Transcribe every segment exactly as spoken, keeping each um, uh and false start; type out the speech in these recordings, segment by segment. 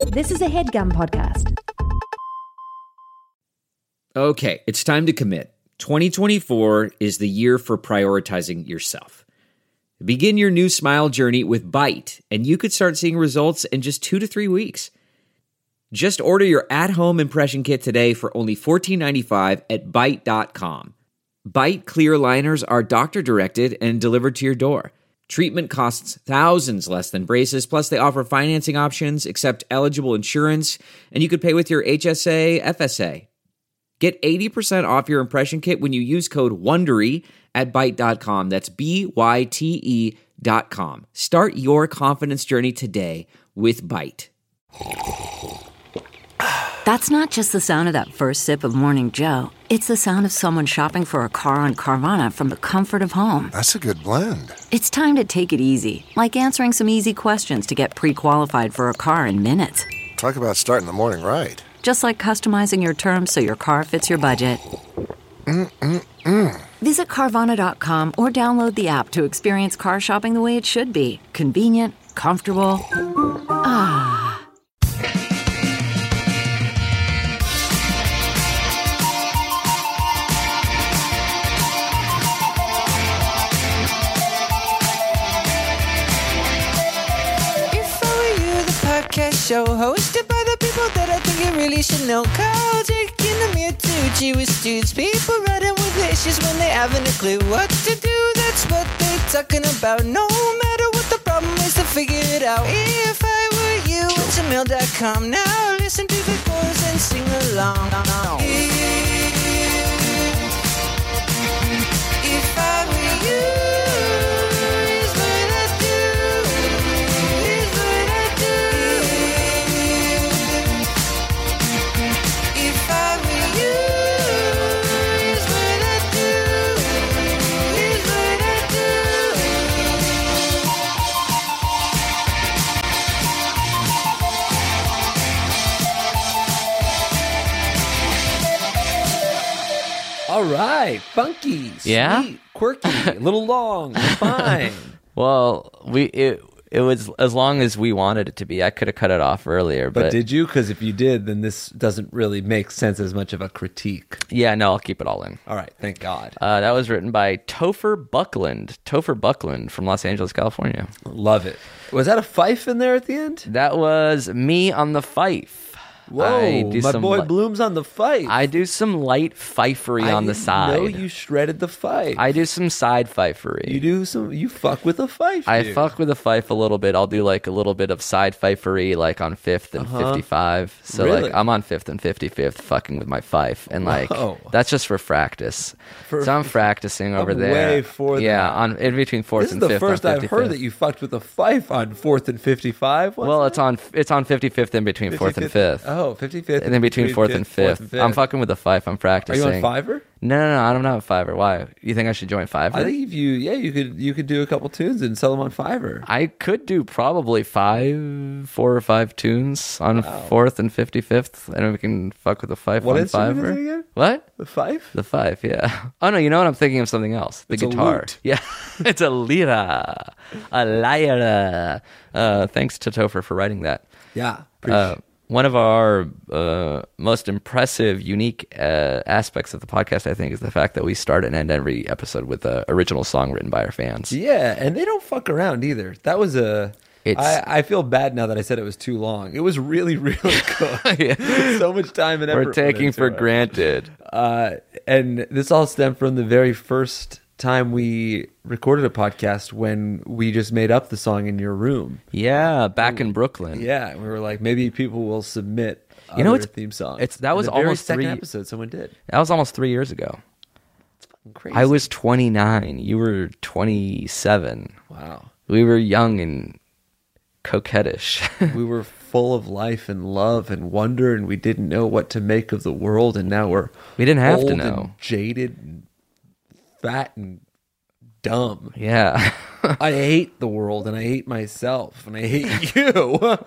This is a HeadGum podcast. Okay, it's time to commit. twenty twenty-four is the year for prioritizing yourself. Begin your new smile journey with Byte, and you could start seeing results in just two to three weeks. Just order your at-home impression kit today for only fourteen ninety-five at byte dot com. Byte clear aligners are doctor-directed and delivered to your door. Treatment costs thousands less than braces, plus they offer financing options, accept eligible insurance, and you could pay with your H S A, F S A. Get eighty percent off your impression kit when you use code WONDERY at byte dot com. That's B Y T E dot com. Start your confidence journey today with Byte. That's not just the sound of that first sip of Morning Joe. It's the sound of someone shopping for a car on Carvana from the comfort of home. That's a good blend. It's time to take it easy, like answering some easy questions to get pre-qualified for a car in minutes. Talk about starting the morning right. Just like customizing your terms so your car fits your budget. Mm-mm-mm. Visit Carvana dot com or download the app to experience car shopping the way it should be. Convenient, comfortable. Ah. If I were you, the podcast show hosted by the people that I think you really should know. Carl, Jake, and Amir Tucci with dudes. People writing with issues when they haven't a clue what to do. That's what they're talking about. No matter what the problem is, to figure it out. If I were you, it's gmail dot com. Now listen to the chorus and sing along. If, if I were you, is what I do. Is what I do. If I were you, is what I do. Is what I All right, funky, sweet, Yeah? quirky, a little long, fine. Well, we it it was as long as we wanted it to be. I could have cut it off earlier, but, But did you? Because if you did, then this doesn't really make sense as much of a critique. yeah, no, I'll keep it all in. All right, thank God. Uh, that was written by Topher Buckland. Topher Buckland from Los Angeles, California. Love it. Was that a fife in there at the end? That was me on the fife. Whoa, I do my some boy li- Bloom's on the fife. I do some light fifery I on the didn't side. know you shredded the fife. I do some side fifery. You do some. You fuck with a fife. I dude. fuck with the fife a little bit. I'll do like a little bit of side fifery, like on fifth and Uh-huh. fifty-five. So Really? like I'm on fifth and fifty-fifth, fucking with my fife, and like Whoa. that's just for practice. For- so I'm practicing over I'm there. way for yeah, that. on in between fourth This is and the fifth. first on I've heard that you fucked with a fife on fourth and fifty-five. What's Well, that? it's on it's on fifty-fifth in between fourth and fifty-fifth. fifth. Oh, fifty-fifth. And then between fourth and fifth. I'm fucking with the fife. I'm Are practicing. you on Fiverr? No, no, no. I don't have Fiverr. Why? You think I should join Fiverr? I think if you, yeah, you could, you could do a couple tunes and sell them on Fiverr. I could do probably five, four or five tunes on fourth and fifty-fifth, and we can fuck with the fife What on instrument is Fiverr. it again? What? The fife? The fife, yeah. Oh no, you know what? I'm thinking of something else. The It's a guitar. lute. Yeah, it's a lira, a lyra. Uh, thanks to Topher for writing that. Yeah. Uh, one of our uh, most impressive, unique uh, aspects of the podcast, I think, is the fact that we start and end every episode with an original song written by our fans. Yeah, and they don't fuck around either. That was a. It's- I, I feel bad now that I said it was too long. It was really, really good. Yeah. So much time and effort. We're taking went into for it. granted. Uh, and this all stemmed from the very first time we recorded a podcast when we just made up the song in your room. Yeah, back in Brooklyn. Yeah, we were like, maybe people will submit You know, other it's- theme songs. it's- that And was the very almost second three- episode someone did. That was almost three years ago. Crazy. I was twenty-nine. You were twenty-seven. Wow. We were young and coquettish. We were full of life and love and wonder, and we didn't know what to make of the world. And now we're We didn't have to old know. and jaded, and fat and dumb. Yeah. I hate the world, and I hate myself, and I hate you.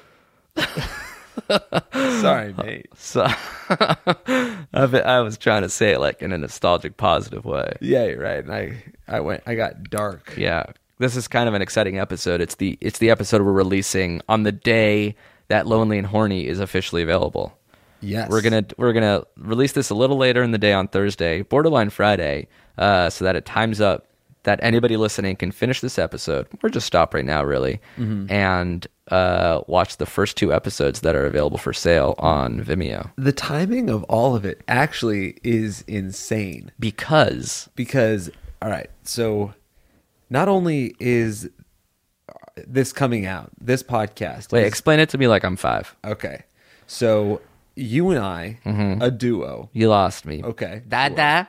Sorry, mate. So I be- I was trying to say it like in a nostalgic, positive way. Yeah, you're right. And I, I went, I got dark. Yeah. This is kind of an exciting episode. It's the it's the episode we're releasing on the day that Lonely and Horny is officially available. Yes. We're gonna we're gonna release this a little later in the day on Thursday, borderline Friday, uh, so that it times up that anybody listening can finish this episode, or just stop right now, really, mm-hmm. and uh, watch the first two episodes that are available for sale on Vimeo. The timing of all of it actually is insane. Because Because, all right, so not only is this coming out, this podcast. wait, is, explain it to me like I'm five. Okay, so you and I, Mm-hmm. a duo. You lost me. Okay, Dada.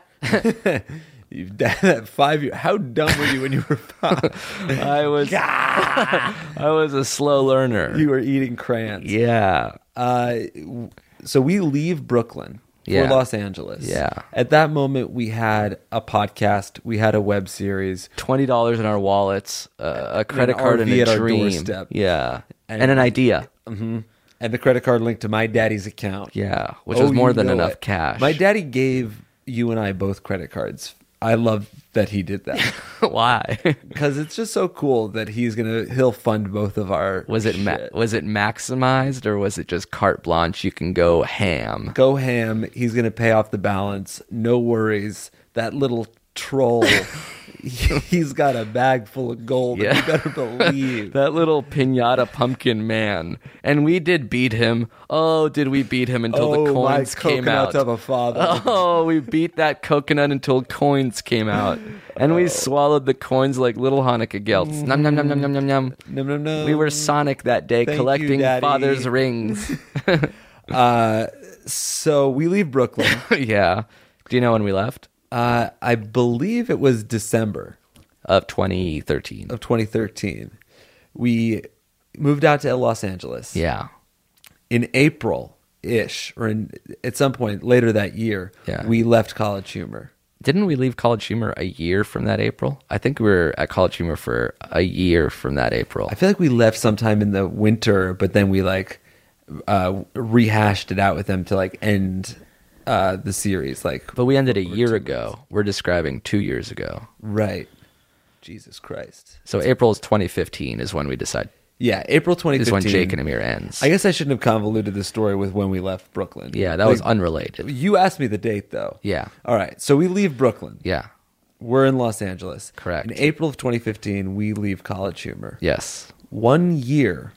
You've done that five years. How dumb were you when you were five? I was I was a slow learner. You were eating crayons. Yeah. Uh, so we leave Brooklyn for Yeah. Los Angeles. Yeah. At that moment, we had a podcast. We had a web series. Twenty dollars in our wallets, uh, a credit an card, R and V a at our dream. doorstep. Yeah, and, And- an idea. Mm-hmm. And the credit card linked to my daddy's account. Yeah, which Oh, was more you than know enough it. cash. My daddy gave you and I both credit cards. I love that he did that Why? because it's just so cool that he's gonna he'll fund both of our. was it ma- shit. was it maximized or was it just carte blanche? You can go ham. Go ham. He's gonna pay off the balance. No worries. That little troll. He's got a bag full of gold. Yeah. You better believe. That little pinata pumpkin man. And we did beat him. Oh, did we beat him until oh, the my coins came coconut out? of a father. Oh, we beat that coconut until coins came out. And we swallowed the coins like little Hanukkah gelts. Nom, nom, nom, nom, nom, nom, nom. No, no, no. We were Sonic that day, Thank you, collecting Daddy. father's rings. Uh, so we leave Brooklyn. Yeah. Do you know when we left? Uh, I believe it was December Of twenty thirteen. of twenty thirteen. We moved out to Los Angeles. Yeah. In April-ish, or in, at some point later that year, Yeah. we left College Humor. Didn't we leave College Humor a year from that April? I think we were at College Humor for a year from that April. I feel like we left sometime in the winter, but then we like uh, rehashed it out with them to like end uh, the series. Like, But we ended a year ago. We're describing two years ago. right? Jesus Christ! So April is twenty fifteen is when we decide. Yeah, April twenty Is fifteen. when Jake and Amir ends. I guess I shouldn't have convoluted the story with when we left Brooklyn. Yeah, that Like, was unrelated. You asked me the date though. Yeah. All right, so we leave Brooklyn. Yeah. We're in Los Angeles. Correct. In April of twenty fifteen, we leave College Humor. Yes. One year,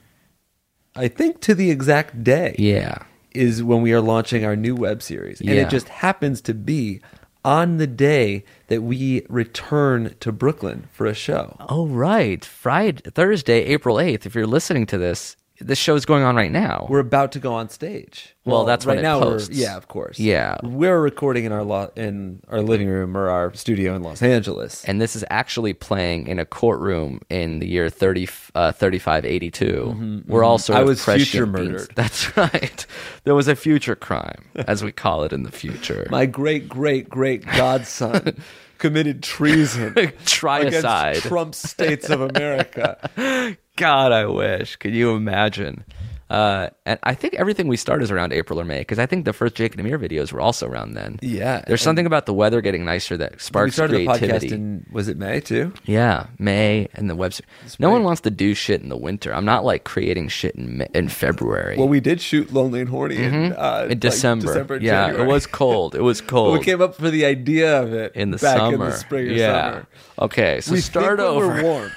I think to the exact day, Yeah. is when we are launching our new web series. And Yeah. it just happens to be on the day that we return to Brooklyn for a show. Oh, right. Friday, Thursday, April eighth. If you're listening to this, this show's going on right now. We're about to go on stage. Well, that's right when it now. posts. We're, yeah, of course. Yeah. we're recording in our lo- in our living room or our studio in Los Angeles. And this is actually playing in a courtroom in the year thirty, uh, thirty-five eighty-two. We're all sort I of was future prescient beings. murdered. That's right. There was a future crime, as we call it in the future. My great great great godson committed treason Triacide. against Trump's states of America. God, I wish. Could you imagine? Uh, and I think everything we start is around April or May, because I think the first Jake and Amir videos were also around then. Yeah, There's and- something about the weather getting nicer that We sparks started creativity. the podcast in was it May too? Yeah, May and the web. No May. one wants to do shit in the winter. I'm not like creating shit in May, in February. Well, we did shoot Lonely and Horny in, uh, in like December. December, yeah, January. it was cold. It was But cold. we came up for the idea of it in the back summer. in the spring or yeah. summer. Okay, so we start think when over. We're warm.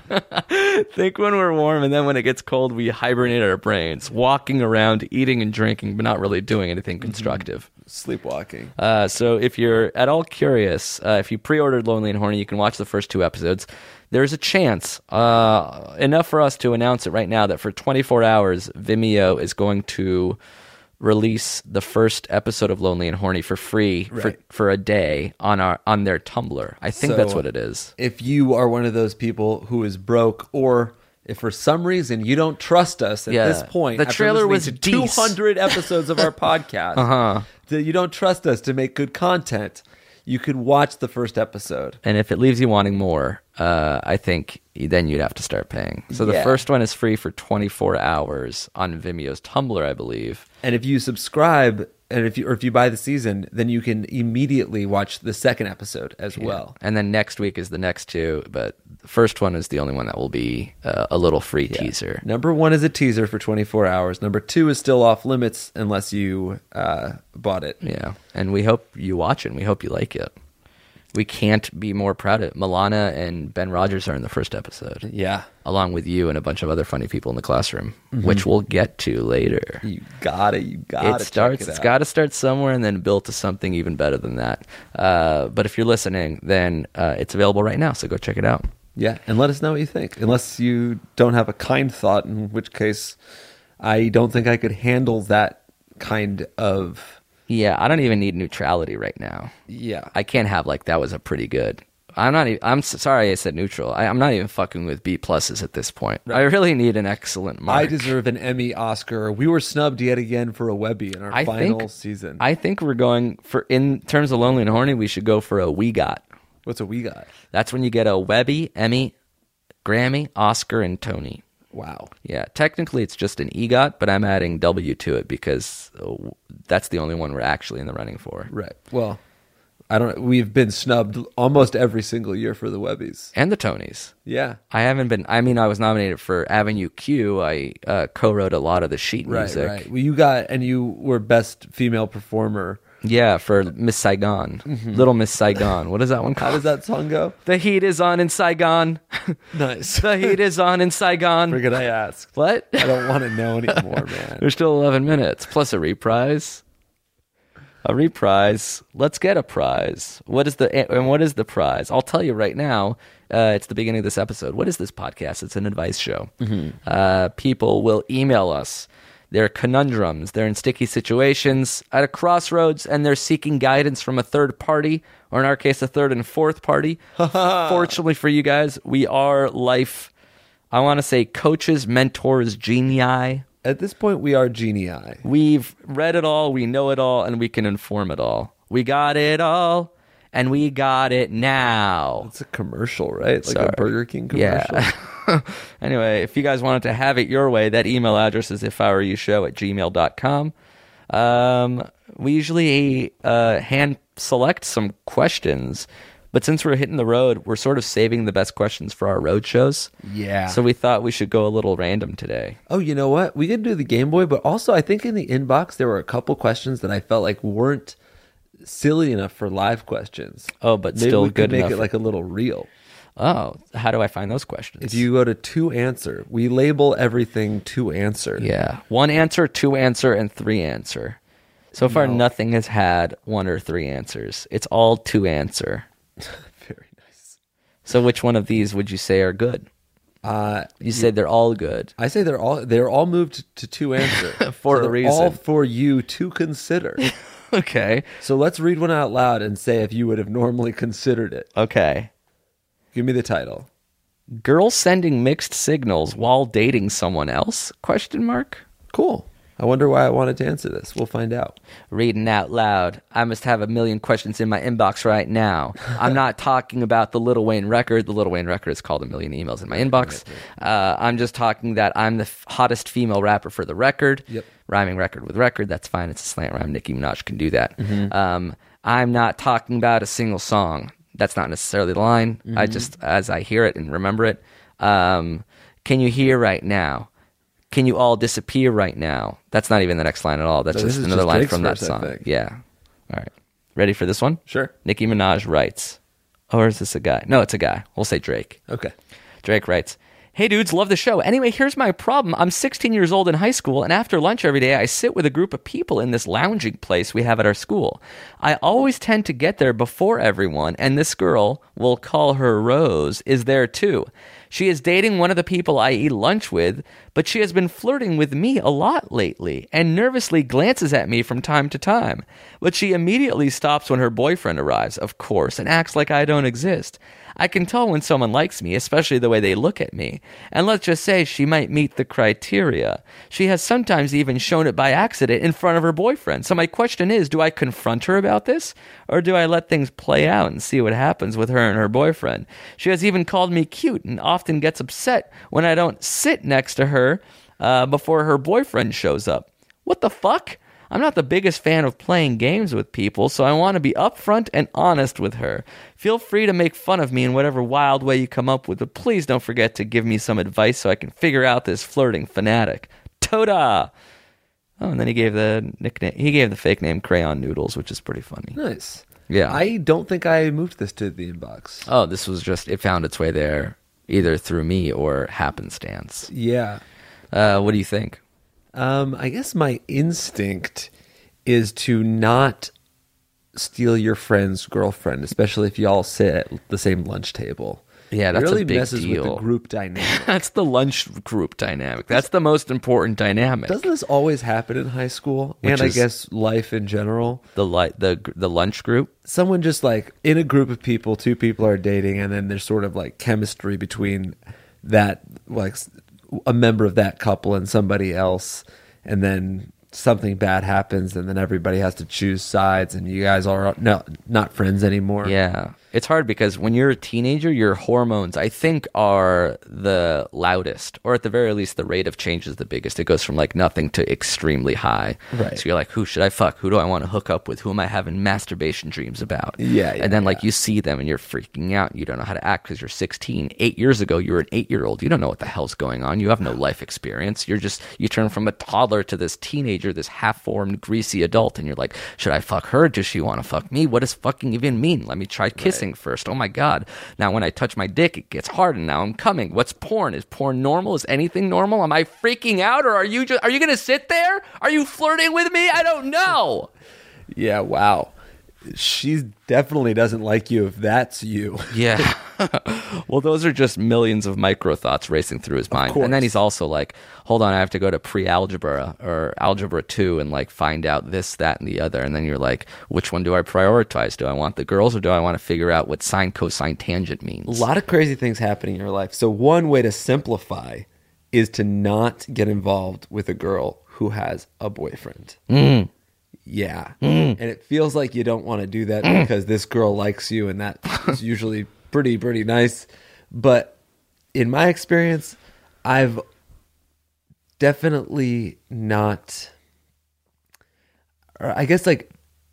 Think when we're warm, and then when it gets cold, we hibernate our brains, walking around, eating and drinking, but not really doing anything constructive. Sleepwalking. Uh, so if you're at all curious, uh, if you pre-ordered Lonely and Horny, you can watch the first two episodes. There's a chance, uh, enough for us to announce it right now, that for twenty-four hours, Vimeo is going to release the first episode of Lonely and Horny for free for, Right. for a day on our on their Tumblr. I think So, that's what it is. If you are one of those people who is broke, or if for some reason you don't trust us at Yeah. this point, The after trailer listening was to two decent. hundred episodes of our podcast, uh-huh. that you don't trust us to make good content, you could watch the first episode. And if it leaves you wanting more, uh, I think then you'd have to start paying. So the Yeah. first one is free for twenty-four hours on Vimeo's Tumblr, I believe. And if you subscribe and if you or if you buy the season, then you can immediately watch the second episode as Yeah. well. And then next week is the next two, but the first one is the only one that will be uh, a little free teaser. Number one is a teaser for twenty-four hours. Number two is still off limits unless you uh, bought it. Yeah, and we hope you watch it. And we hope you like it. We can't be more proud of it. Milana and Ben Rogers are in the first episode. Yeah. Along with you and a bunch of other funny people in the classroom, which we'll get to later. You got it. You got it. It starts. It It's out. got to start somewhere and then build to something even better than that. Uh, but if you're listening, then uh, it's available right now. So go check it out. Yeah, and let us know what you think. Unless you don't have a kind thought, in which case I don't think I could handle that kind of... Yeah, I don't even need neutrality right now. Yeah. I can't have like that was a pretty good. I'm not. Even, I'm s- sorry I said neutral. I, I'm not even fucking with B pluses at this point. I really need an excellent mark. I deserve an Emmy, Oscar. We were snubbed yet again for a Webby in our I final think, season. I think we're going for, in terms of Lonely and Horny, we should go for a we got. What's a we got? That's when you get a Webby, Emmy, Grammy, Oscar, and Tony. Wow. Yeah, technically it's just an EGOT, but I'm adding W to it because uh, that's the only one we're actually in the running for. Right. Well, I don't. We've been snubbed almost every single year for the Webbies. And the Tonys. Yeah. I haven't been. I mean, I was nominated for Avenue Q. I uh, co-wrote a lot of the sheet Right. music. Right. Well, you got and you were best female performer. Yeah, for Miss Saigon, Little Miss Saigon. What is that one How called? does that song go? The heat is on in Saigon. Nice. The heat is on in Saigon. Figured I asked. What? I don't want to know anymore, man. There's still eleven minutes plus a reprise. A reprise. Let's get a prize. What is the and what is the prize? I'll tell you right now. Uh, it's the beginning of this episode. What is this podcast? It's an advice show. Uh, people will email us. They're conundrums. They're in sticky situations at a crossroads, and they're seeking guidance from a third party, or in our case, a third and fourth party. Fortunately for you guys, we are life. I want to say coaches, mentors, genii. At this point, we are genii. We've read it all, we know it all, and we can inform it all. We got it all, and we got it now. It's a commercial, right? Like Sorry. a Burger King commercial. Yeah. Anyway, if you guys wanted to have it your way, that email address is if I were you show at gmail dot com. Um, we usually uh, hand select some questions, but since we're hitting the road, we're sort of saving the best questions for our road shows. Yeah. So we thought we should go a little random today. Oh, you know what? We could do the Game Boy, but also I think in the inbox there were a couple questions that I felt like weren't silly enough for live questions. Oh, but Maybe still we could good make enough it for- like a little real. Oh, how do I find those questions? If you go to to answer, we label everything to answer. Yeah. One answer, two answer, and three answer. So far, nothing has had one or three answers. It's all two answer. Very nice. So which one of these would you say are good? Uh, You said they're all good. I say they're all they're all moved to to answer For So a they're reason. all for you to consider. Okay. So let's read one out loud and say if you would have normally considered it. Okay. Give me the title. Girl sending mixed signals while dating someone else? Question mark. Cool. I wonder why I wanted to answer this. We'll find out. Reading out loud. I must have a million questions in my inbox right now. I'm not talking about the Lil Wayne record. The Lil Wayne record is called A Million Emails in My Inbox. Uh, I'm just talking that I'm the f- hottest female rapper for the record. Yep. Rhyming record with record. That's fine. It's a slant rhyme. Nicki Minaj can do that. Um, I'm not talking about a single song. That's not necessarily the line. I just, as I hear it and remember it. Um, can you hear right now? Can you all disappear right now? That's not even the next line at all. That's So this just is another just line Drake's from that verse, I song. think. Yeah. All right. Ready for this one? Sure. Nicki Minaj writes. Or is this a guy? No, it's a guy. We'll say Drake. Okay. Drake writes, "Hey dudes, love the show. Anyway, here's my problem. I'm sixteen years old in high school, and after lunch every day, I sit with a group of people in this lounging place we have at our school. I always tend to get there before everyone, and this girl, we'll call her Rose, is there too. She is dating one of the people I eat lunch with, but she has been flirting with me a lot lately and nervously glances at me from time to time. But she immediately stops when her boyfriend arrives, of course, and acts like I don't exist. I can tell when someone likes me, especially the way they look at me. And let's just say she might meet the criteria. She has sometimes even shown it by accident in front of her boyfriend. So my question is, do I confront her about this? Or do I let things play out and see what happens with her and her boyfriend? She has even called me cute and often gets upset when I don't sit next to her uh, before her boyfriend shows up. What the fuck? I'm not the biggest fan of playing games with people, so I want to be upfront and honest with her. Feel free to make fun of me in whatever wild way you come up with, but please don't forget to give me some advice so I can figure out this flirting fanatic. Toda! Oh, and then he gave the nickname, he gave the fake name Crayon Noodles, which is pretty funny. Nice. Yeah. I don't think I moved this to the inbox. Oh, this was just, it found its way there either through me or happenstance. Yeah. Uh, what do you think? Um, I guess my instinct is to not steal your friend's girlfriend, especially if y'all sit at the same lunch table. Yeah, that's it really a big messes deal. with the group dynamic. That's the lunch group dynamic. That's the most important dynamic. Doesn't this always happen in high school? Which and I is- guess life in general? The li- the the lunch group. Someone just like in a group of people, two people are dating, and then there's sort of like chemistry between that, like a member of that couple and somebody else, and then something bad happens, and then everybody has to choose sides, and you guys are no, not friends anymore. Yeah. It's hard because when you're a teenager, your hormones, I think, are the loudest, or at the very least, the rate of change is the biggest. It goes from like nothing to extremely high. Right. So you're like, who should I fuck? Who do I want to hook up with? Who am I having masturbation dreams about? Yeah, yeah, and then like yeah. you see them and you're freaking out. You don't know how to act because you're sixteen. Eight years ago, you were an eight-year-old. You don't know what the hell's going on. You have no life experience. You're just, you turn from a toddler to this teenager, this half-formed, greasy adult, and you're like, should I fuck her? Does she want to fuck me? What does fucking even mean? Let me try kissing first. Oh my God. Now when I touch my dick, it gets hard and now I'm coming. What's porn? Is porn normal? Is anything normal? Am I freaking out, or are you just, are you going to sit there? Are you flirting with me? I don't know. Yeah, wow. She definitely doesn't like you if that's you. Yeah. Well, those are just millions of micro thoughts racing through his mind. And then he's also like, hold on, I have to go to pre-algebra or algebra two and like find out this, that, and the other. And then you're like, which one do I prioritize? Do I want the girls or do I want to figure out what sine, cosine, tangent means? A lot of crazy things happening in your life. So one way to simplify is to not get involved with a girl who has a boyfriend. Mm. Yeah. And it feels like you don't want to do that because this girl likes you, and that is usually pretty, pretty nice. But in my experience, I've definitely not, or I guess like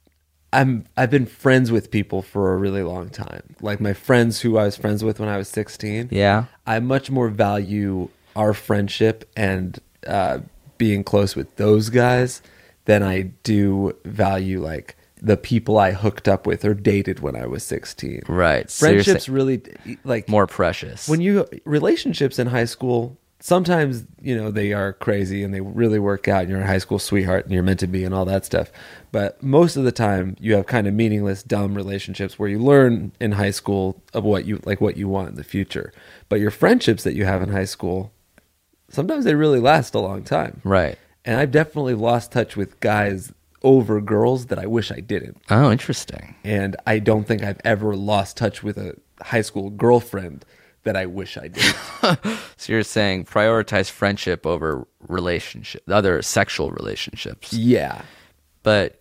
I'm, I've been friends with people for a really long time. Like my friends who I was friends with when I was sixteen. Yeah. I much more value our friendship and uh, being close with those guys than I do value like the people I hooked up with or dated when I was sixteen. Right. So you're Friendships saying really like more precious. when you relationships in high school, sometimes, you know, they are crazy and they really work out and you're a high school sweetheart and you're meant to be and all that stuff. But most of the time you have kind of meaningless, dumb relationships where you learn in high school of what you like what you want in the future. But your friendships that you have in high school, sometimes they really last a long time. Right. And I've definitely lost touch with guys over girls that I wish I didn't. Oh, interesting. And I don't think I've ever lost touch with a high school girlfriend that I wish I didn't. So you're saying prioritize friendship over relationship, other sexual relationships. Yeah. But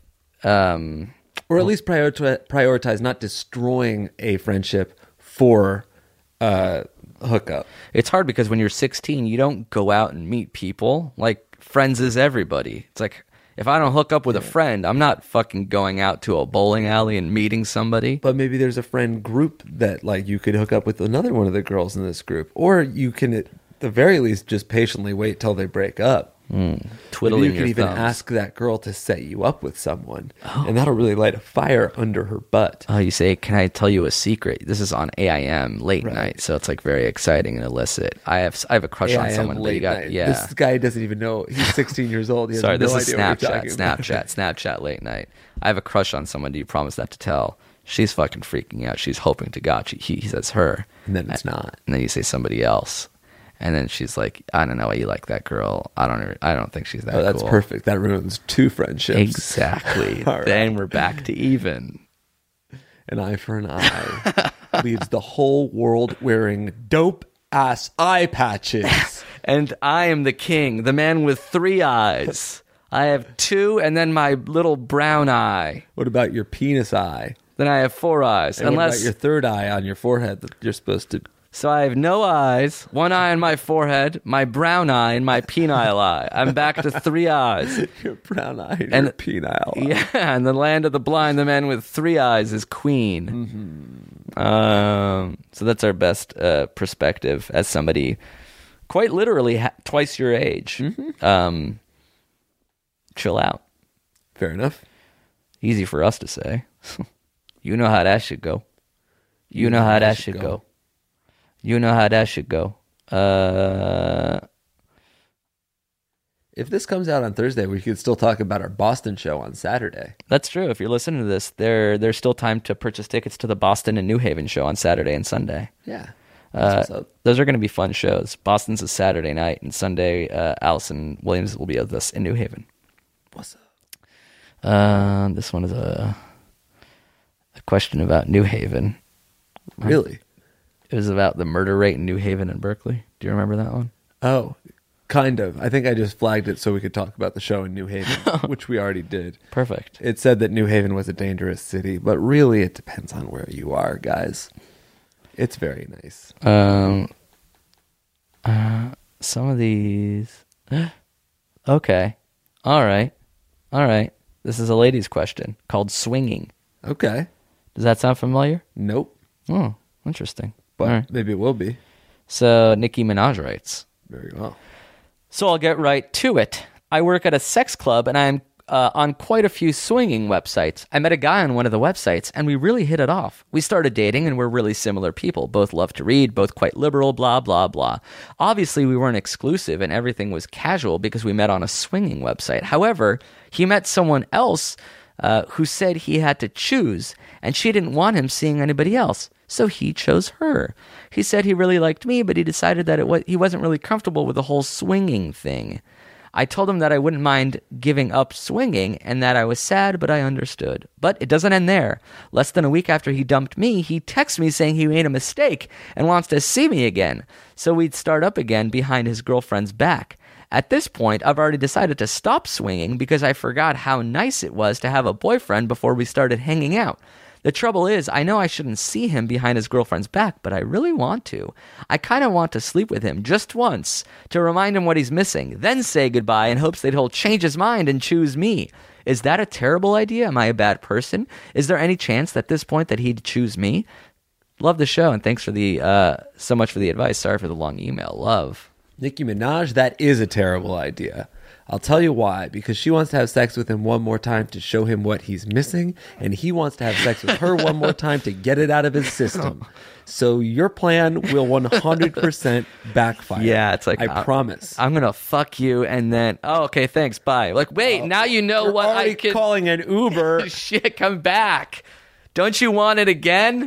um, Or at least prioritize, prioritize not destroying a friendship for uh, hookup. it's hard because when you're sixteen, you don't go out and meet people. Like, friends is everybody. It's like, if I don't hook up with a friend, I'm not fucking going out to a bowling alley and meeting somebody. But maybe there's a friend group that like you could hook up with another one of the girls in this group. Or you can at the very least just patiently wait till they break up. Mm, twiddling Maybe you your can even thumbs. ask that girl to set you up with someone. And that'll really light a fire under her butt. Oh, you say, can I tell you a secret? This is on A I M late Right. night, so it's like very exciting and illicit. I have I have a crush on A I M someone, but you late got night. yeah. This guy doesn't even know. He's sixteen years old. He has Sorry, no this is idea what you're Snapchat, talking about. Snapchat, Snapchat late night. I have a crush on someone. Do you promise not to tell? She's fucking freaking out. She's hoping to God she, he, he says her. And then it's not. And then you say somebody else. And then she's like, I don't know why you like that girl. I don't even- I don't think she's that Oh, that's cool. perfect. That ruins two friendships. Exactly. All right. Then we're back to even. An eye for an eye leaves the whole world wearing dope ass eye patches. And I am the king, the man with three eyes. I have two and then my little brown eye. What about your penis eye? Then I have four eyes. And what Unless about your third eye on your forehead that you're supposed to So I have no eyes, one eye on my forehead, my brown eye, and my penile eye. I'm back to three eyes. Your brown eye and, And- your penile. eye. Yeah, and the land of the blind, the man with three eyes is queen. Mm-hmm. Um, so that's our best uh, perspective as somebody quite literally ha- twice your age. Mm-hmm. Um, chill out. Fair enough. Easy for us to say. You know how that should go. You know how that should go. You know how that should go. Uh, If this comes out on Thursday, we could still talk about our Boston show on Saturday. that's true. If you're listening to this, there there's still time to purchase tickets to the Boston and New Haven show on Saturday and Sunday. Yeah. Uh, That's what's up. those are going to be fun shows. Boston's a Saturday night, and Sunday, uh, Allison Williams will be with us in New Haven. What's up? Uh, this one is a a question about New Haven. Really? It was about the murder rate in New Haven and Berkeley. Do you remember that one? Oh, kind of. I think I just flagged it so we could talk about the show in New Haven, which we already did. Perfect. It said that New Haven was a dangerous city, but really it depends on where you are, guys. It's very nice. Um, uh, some of these. Okay. All right. All right. This is a lady's question called swinging. Okay. Does that sound familiar? Nope. Oh, interesting. But All right. maybe it will be. So Nicki Minaj writes. Very well. So I'll get right to it. I work at a sex club and I'm uh, on quite a few swinging websites. I met a guy on one of the websites and we really hit it off. We started dating and we're really similar people. Both love to read, both quite liberal, blah, blah, blah. Obviously, we weren't exclusive and everything was casual because we met on a swinging website. However, he met someone else uh, who said he had to choose and she didn't want him seeing anybody else. So he chose her. He said he really liked me, but he decided that it was, he wasn't really comfortable with the whole swinging thing. I told him that I wouldn't mind giving up swinging and that I was sad, but I understood. But it doesn't end there. Less than a week after he dumped me, he texts me saying he made a mistake and wants to see me again. So we'd start up again behind his girlfriend's back. At this point, I've already decided to stop swinging because I forgot how nice it was to have a boyfriend before we started hanging out. The trouble is, I know I shouldn't see him behind his girlfriend's back, but I really want to. I kind of want to sleep with him just once to remind him what he's missing, then say goodbye in hopes that he'll change his mind and choose me. Is that a terrible idea? Am I a bad person? Is there any chance at this point that he'd choose me? Love the show, and thanks for the uh, so much for the advice. Sorry for the long email. Love. Nicki Minaj, that is a terrible idea. I'll tell you why. Because she wants to have sex with him one more time to show him what he's missing, and he wants to have sex with her one more time to get it out of his system. So your plan will one hundred percent backfire. Yeah, it's like I uh, promise. I'm gonna fuck you, and then oh, okay, thanks, bye. Like, wait, now you know You're what I already can. calling an Uber. Shit, come back. Don't you want it again?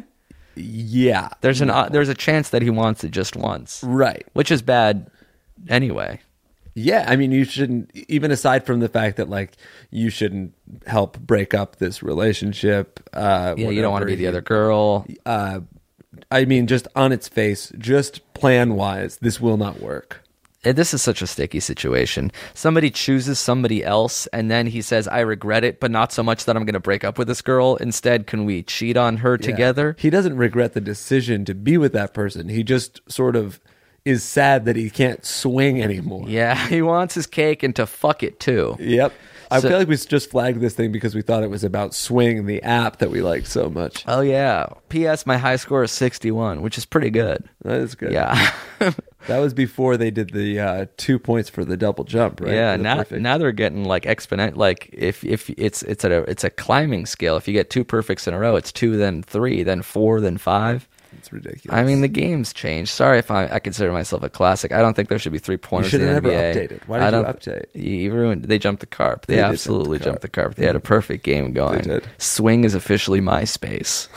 Yeah, There's an uh, there's a chance that he wants it just once, right. which is bad anyway. Yeah, I mean, you shouldn't, even aside from the fact that, like, you shouldn't help break up this relationship. Uh, Yeah, you don't want to whatever be the you- other girl. Uh, I mean, just on its face, just plan-wise, this will not work. Eh, This is such a sticky situation. Somebody chooses somebody else, and then he says, I regret it, but not so much that I'm going to break up with this girl. Instead, can we cheat on her Yeah. together? He doesn't regret the decision to be with that person. He just sort of is sad that he can't swing anymore. Yeah, he wants his cake and to fuck it too. Yep. I So- feel like we just flagged this thing because we thought it was about Swing, the app that we like so much. Oh, yeah. P S. My high score is sixty-one, which is pretty good. That is good. Yeah. That was before they did the uh, two points for the double jump, right? Yeah, For the now perfect. now they're getting like exponent. Like if if it's it's at a it's a climbing scale. If you get two perfects in a row, it's two, then three, then four, then five. It's ridiculous. I mean, the game's changed. Sorry if I, I consider myself a classic. I don't think there should be three pointers. You should in have the never N B A. updated. Why did I you don't- update? You ruined. They jumped the carp. They, They did jump the absolutely carp. jumped the carp. They had a perfect game going. They did. Swing is officially MySpace.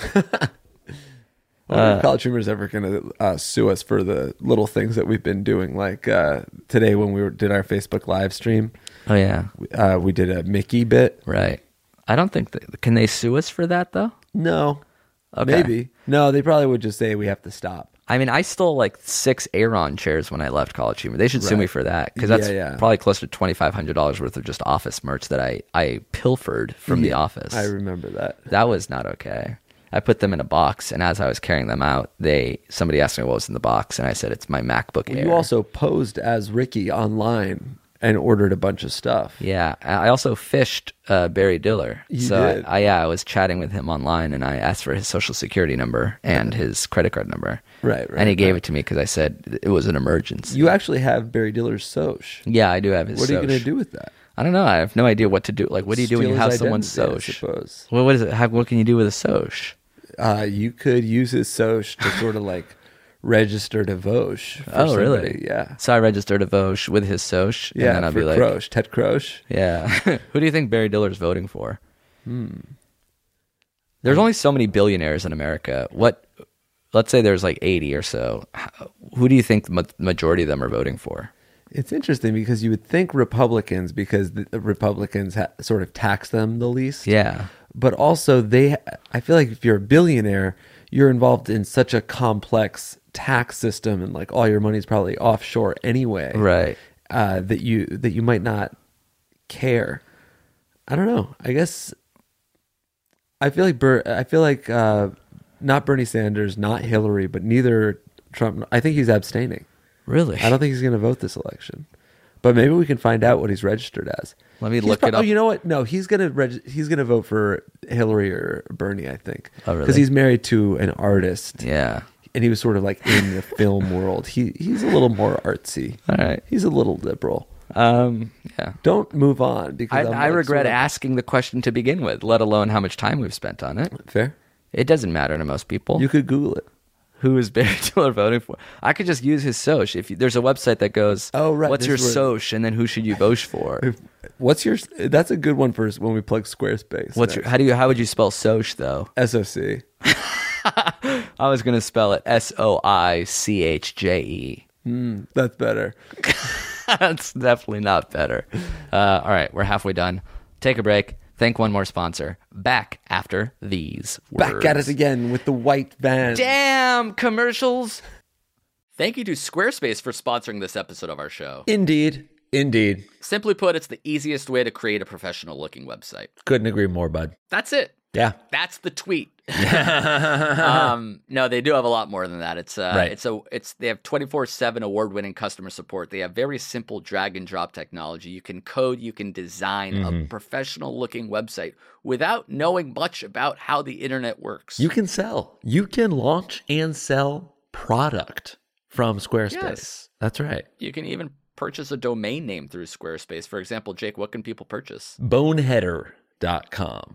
I wonder if College Humor is ever going to uh, sue us for the little things that we've been doing. Like uh, today when we were, did our Facebook live stream, Oh yeah, uh, we did a Mickey bit. right. I don't think that, can they sue us for that though? No. Okay. Maybe. No, they probably would just say we have to stop. I mean, I stole like six Aeron chairs when I left College Humor. They should sue Right. me for that because Yeah, that's yeah. probably close to twenty five hundred dollars worth of just office merch that I I pilfered from the office. I remember that. That was not okay. I put them in a box, and as I was carrying them out, they somebody asked me what was in the box, and I said it's my MacBook Air. You also posed as Ricky online and ordered a bunch of stuff. Yeah, I also fished uh, Barry Diller. You so did? I, I, yeah, I was chatting with him online, and I asked for his social security number and his credit card number. Right, right. And he gave right. it to me because I said it was an emergency. You actually have Barry Diller's soch. Yeah, I do have his. What are you soch. going to do with that? I don't know. I have no idea what to do. Like, what do you do when you Steal have his someone's identity, I soch? suppose. Well, what is it? How, what can you do with a soch? Uh, you could use his soch to sort of like register to Vosh. For Oh, somebody. really? Yeah. So I registered a Vosh with his soch, and Yeah, then I'll for be like, Croce, Ted Croce. yeah. Who do you think Barry Diller's voting for? Hmm. There's only so many billionaires in America. What? Let's say there's like eighty or so. How- Who do you think the ma- majority of them are voting for? It's interesting because you would think Republicans, because the the Republicans ha- sort of tax them the least. Yeah. But also, they, I feel like if you're a billionaire, you're involved in such a complex tax system, and like all your money's probably offshore anyway. Right. Uh, that you that you might not care. I don't know. I guess I feel like Ber- I feel like uh, not Bernie Sanders, not Hillary, but neither Trump. I think he's abstaining. Really? I don't think he's going to vote this election, but maybe we can find out what he's registered as. Let me He's look pro- it up. Oh, you know what? No, he's going to reg- he's going to vote for Hillary or Bernie. I think. Oh, really? Because he's married to an artist. Yeah. And he was sort of like in the film world. He he's a little more artsy. All right. He's a little liberal. Um. Yeah. Don't move on I, because I'm I like regret sort of- asking the question to begin with, let alone how much time we've spent on it. Fair. It doesn't matter to most people. You could Google it. Who is Barry Diller voting for? I could just use his soch. If you, there's a website that goes, Oh, right, what's this your is where- soch, and then who should you vote for? What's your? That's a good one for when we plug Squarespace. What's your, how do you how would you spell soch though? S O C? I was gonna spell it S O I C H J E. That's better. That's definitely not better. Uh, all right, we're halfway done. Take a break. Thank one more sponsor. Back after these words. Back at it again with the white van. Damn commercials. Thank you to Squarespace for sponsoring this episode of our show. Indeed. Indeed. Simply put, it's the easiest way to create a professional looking website. Couldn't agree more, bud. That's it. Yeah. That's the tweet. um, no, they do have a lot more than that. It's uh, Right. it's a it's they have twenty-four seven award-winning customer support. They have very simple drag and drop technology. You can code, you can design Mm-hmm. a professional-looking website without knowing much about how the internet works. You can sell. You can launch and sell product from Squarespace. Yes. That's right. You can even purchase a domain name through Squarespace. For example, Jake, what can people purchase? Boneheader dot com.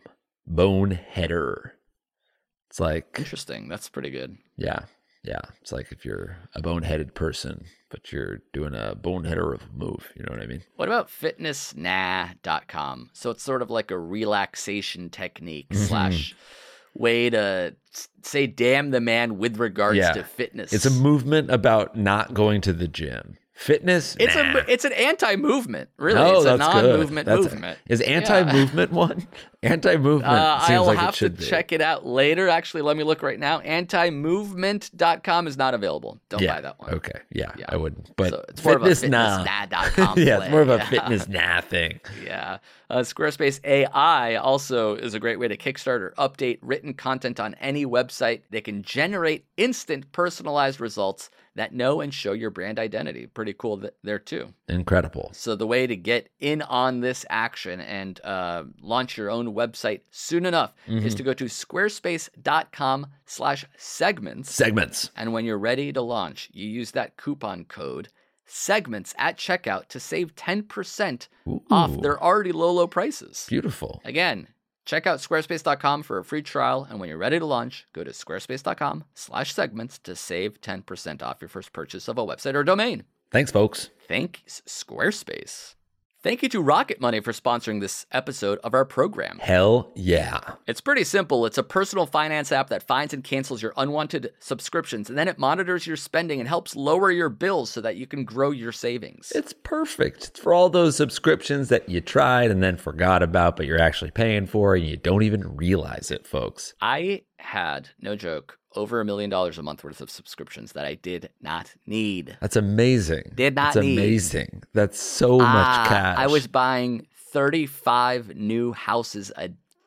Boneheader. It's like, Interesting. That's pretty good. yeah, yeah. It's like if you're a boneheaded person, but you're doing a boneheader of a move. You know what I mean? What about fitness nah dot com? So it's sort of like a relaxation technique Mm-hmm. slash way to s- say damn the man with regards Yeah. to fitness. It's a movement about not going to the gym. Fitness? It's nah. a it's an anti-movement, really. No, it's a that's good. non-movement That's- movement. Is Yeah. anti-movement one? Anti-movement Uh, seems I'll like have it should to be. check it out later. Actually, let me look right now. anti movement dot com is not available. Don't yeah. buy that one. Okay. Yeah, Yeah. I wouldn't. But So it's more fitness of a nah. fitness nah dot com yeah, it's more of a play. fitness nah thing. Yeah. Uh, Squarespace A I also is a great way to kickstart or update written content on any website. They can generate instant personalized results that know and show your brand identity. Pretty cool th- there too. Incredible. So the way to get in on this action and uh, launch your own website soon enough is to go to squarespace.com slash segments. Segments. And when you're ready to launch, you use that coupon code segments at checkout to save ten percent off Ooh. their already low, low prices. Beautiful. Again, check out squarespace dot com for a free trial. And when you're ready to launch, go to squarespace.com slash segments to save ten percent off your first purchase of a website or domain. Thanks, folks. Thanks, Squarespace. Thank you to Rocket Money for sponsoring this episode of our program. Hell yeah. It's pretty simple. It's a personal finance app that finds and cancels your unwanted subscriptions, and then it monitors your spending and helps lower your bills so that you can grow your savings. It's perfect. It's for all those subscriptions that you tried and then forgot about, but you're actually paying for and you don't even realize it, folks. I had, no joke, over a million dollars a month worth of subscriptions that I did not need. That's amazing. Did not That's need. amazing. That's so much Ah, cash. I was buying thirty-five new houses a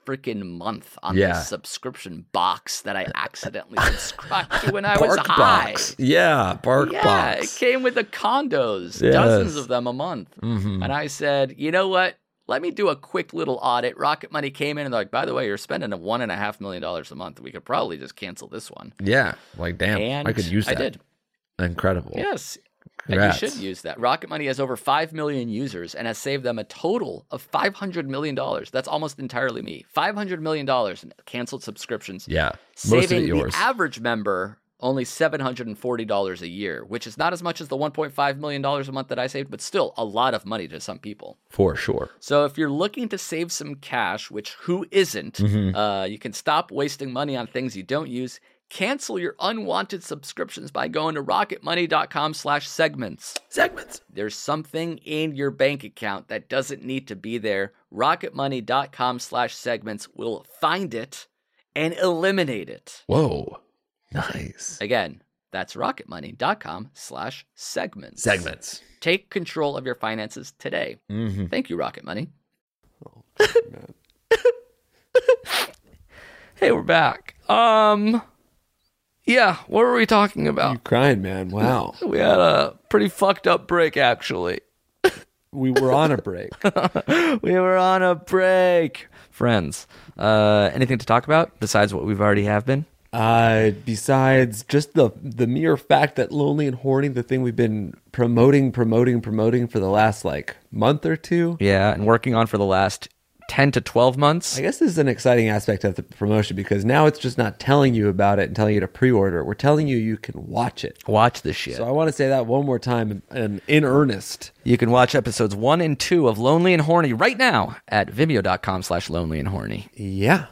freaking month on Yeah. this subscription box that I accidentally subscribed to when I was Bark high. box. Yeah, bark Yeah, box. it came with the condos, Yes. dozens of them a month. Mhm. And I said, you know what? Let me do a quick little audit. Rocket Money came in and they're like, by the way, you're spending a one and a half million dollars a month. We could probably just cancel this one. Yeah, like damn, And I could use that. I did. Incredible. Yes. Congrats. And you should use that. Rocket Money has over five million users and has saved them a total of five hundred million dollars. That's almost entirely me. five hundred million dollars in canceled subscriptions. Yeah, most saving of it yours. the average member only seven hundred forty dollars a year, which is not as much as the one point five million dollars a month that I saved, but still a lot of money to some people. For sure. So if you're looking to save some cash, which who isn't, Mm-hmm. uh, you can stop wasting money on things you don't use. Cancel your unwanted subscriptions by going to rocketmoney.com slash segments. Segments. There's something in your bank account that doesn't need to be there. rocketmoney.com slash segments will find it and eliminate it. Whoa. Nice. Again, that's rocketmoney.com slash segments. Segments. Take control of your finances today. Mm-hmm. Thank you, Rocket Money. Hey, we're back. Um, yeah, what were we talking about? You crying, man. Wow. We had a pretty fucked up break, actually. We were on a break. We were on a break. Friends, uh, anything to talk about besides what we've already have been? Uh, besides just the the mere fact that Lonely and Horny, the thing we've been promoting, promoting, promoting for the last like month or two. Yeah, and working on for the last ten to twelve months. I guess this is an exciting aspect of the promotion because now it's just not telling you about it and telling you to pre-order. We're telling you you can watch it. Watch this shit. So I want to say that one more time and in earnest. You can watch episodes one and two of Lonely and Horny right now at vimeo.com slash lonely and horny. Yeah.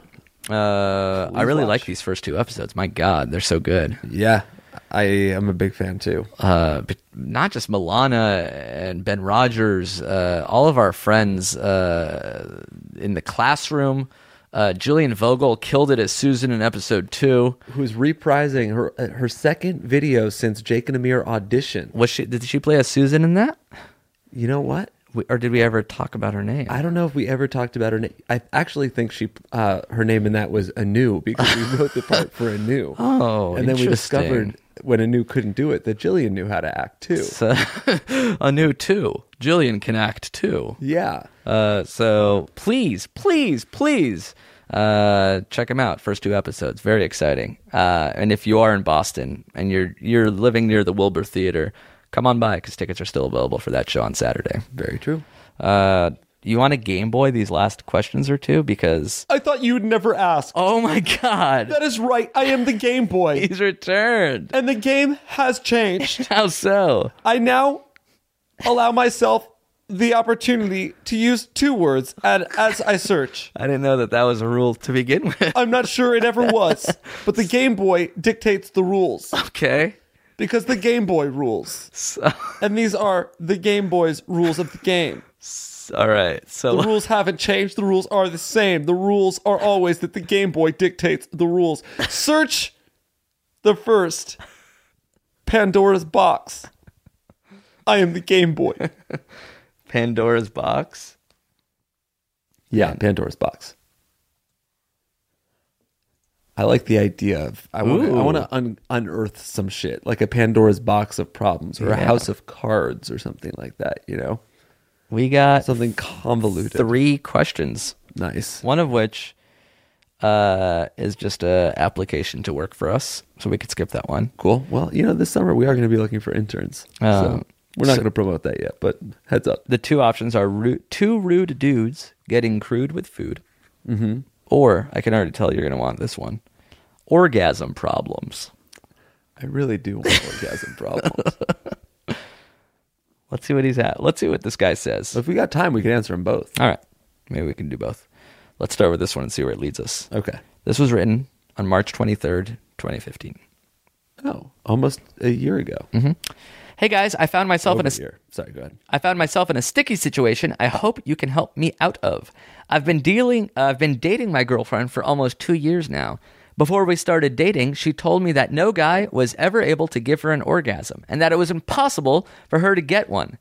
Uh, I really watch. like these first two episodes. My God, they're so good. Yeah. I am a big fan too. Uh, but not just Milana and Ben Rogers, uh, all of our friends uh, in the classroom. Uh, Jillian Vogel killed it as Susan in episode two. Who's reprising her uh, her second video since Jake and Amir audition. Was she? Did she play as Susan in that? You know what? We, or did we ever talk about her name? I don't know if we ever talked about her name. I actually think she uh, her name in that was Anu because we wrote the part for Anu. Oh, and then we interesting. discovered when Anu couldn't do it that Jillian knew how to act too. So, Anu too. Jillian can act too. Yeah. Uh, so please, please, please uh, check them out. First two episodes, very exciting. Uh, and if you are in Boston and you're you're living near the Wilbur Theater, come on by because tickets are still available for that show on Saturday. Very true. Uh, you want a Game Boy these last questions or two? Because I thought you'd never ask. oh my God, That is right. I am the Game Boy. he's returned. And the game has changed. How so? I now allow myself the opportunity to use two words ad- as I search. I didn't know that that was a rule to begin with. I'm not sure it ever was, but the Game Boy dictates the rules Okay. because the Game Boy rules. So, And these are the Game Boy's rules of the game. all right. So The rules haven't changed. The rules are the same. The rules are always that the Game Boy dictates the rules. Search the first Pandora's box. I am the Game Boy. Pandora's box. Yeah, Pandora's box. I like the idea of I want Ooh. I want to un- unearth some shit like a Pandora's box of problems or a Yeah. house of cards or something like that. You know, We got something convoluted. three questions. Nice. One of which uh, is just a application to work for us, so we could skip that one. Cool. Well, you know, this summer we are going to be looking for interns. Um, so we're not so- going to promote that yet, but heads up. The two options are ru- two rude dudes getting crude with food, mm-hmm. or I can already tell you're going to want this one: orgasm problems. I really do want orgasm problems. Let's see what he's at. Let's see what this guy says. So if we got time, we can answer them both. All right, maybe we can do both. Let's start with this one and see where it leads us. Okay. This was written on March twenty-third, twenty fifteen. Oh, almost a year ago. Mm-hmm. Hey guys, I found myself in Over a a year. Sorry, go ahead. I found myself in a sticky situation I hope you can help me out of. I've been dealing uh, I've been dating my girlfriend for almost two years now. Before we started dating, she told me that no guy was ever able to give her an orgasm and that it was impossible for her to get one.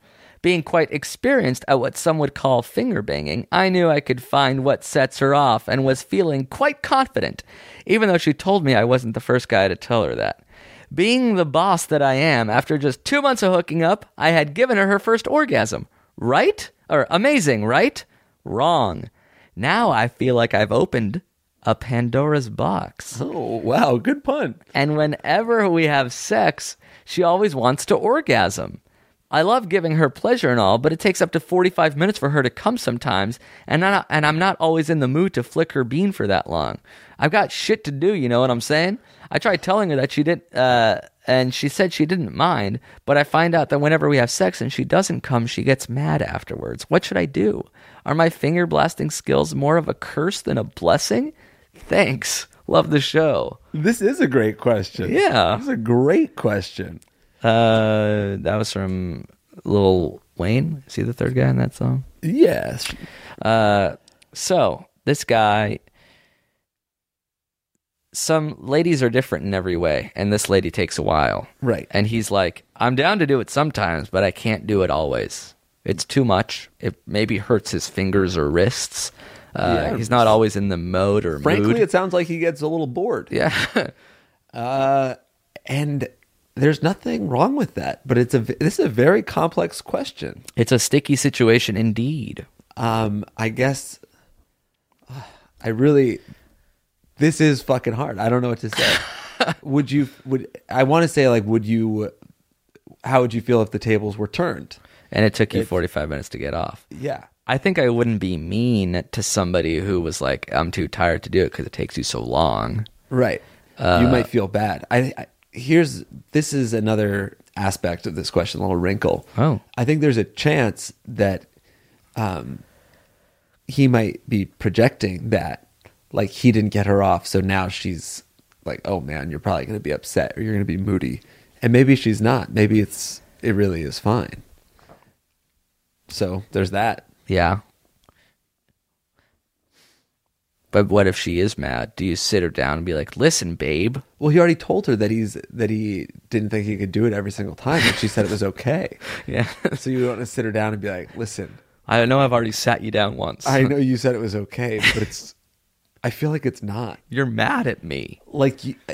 Being quite experienced at what some would call finger banging, I knew I could find what sets her off and was feeling quite confident, even though she told me I wasn't the first guy to tell her that. Being the boss that I am, after just two months of hooking up, I had given her her first orgasm. Right? Or amazing, right? Wrong. Now I feel like I've opened a Pandora's box. Oh, wow. Good pun. And whenever we have sex, she always wants to orgasm. I love giving her pleasure and all, but it takes up to forty-five minutes for her to come sometimes, and, I, and I'm not always in the mood to flick her bean for that long. I've got shit to do, you know what I'm saying? I tried telling her that she didn't, uh, and she said she didn't mind, but I find out that whenever we have sex and she doesn't come, she gets mad afterwards. What should I do? Are my finger blasting skills more of a curse than a blessing? Thanks. Love the show. This is a great question. Yeah. This is a great question. Uh, that was from Lil Wayne. Is he the third guy in that song? Yes. Uh, so this guy, some ladies are different in every way, and this lady takes a while. Right. And he's like, I'm down to do it sometimes, but I can't do it always. It's too much. It maybe hurts his fingers or wrists. Uh, Yeah. He's not always in the mode or Frankly, mood. it sounds like he gets a little bored. Yeah. Uh, and there's nothing wrong with that, but it's a this is a very complex question. It's a sticky situation indeed. Um, I guess uh, I really this is fucking hard. I don't know what to say. would you would I want to say like would you how would you feel if the tables were turned? And it took you It's- forty-five minutes to get off. Yeah. I think I wouldn't be mean to somebody who was like, I'm too tired to do it because it takes you so long. Right. Uh, you might feel bad. I, I here's this is another aspect of this question, a little wrinkle. Oh. I think there's a chance that um he might be projecting that like he didn't get her off, so now she's like, oh man, you're probably going to be upset or you're going to be moody. And maybe she's not. Maybe it's it really is fine. So there's that. Yeah. But what if she is mad? Do you sit her down and be like, listen, babe? Well, he already told her that he's that he didn't think he could do it every single time, and she said it was okay. Yeah. So you want to sit her down and be like, listen, I know I've already sat you down once. I know you said it was okay, but it's I feel like it's not. You're mad at me. Like you,